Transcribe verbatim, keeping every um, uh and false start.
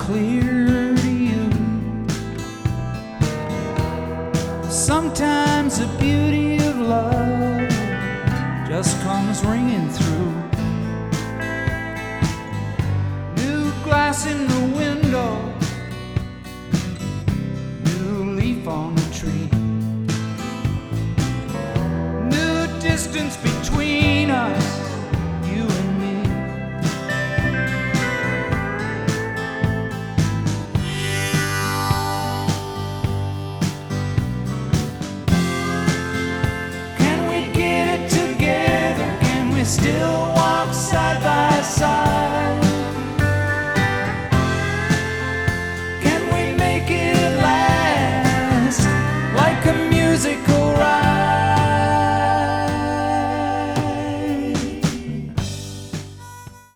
clear to you. Sometimes the beauty of love just comes ringing through. New glass in the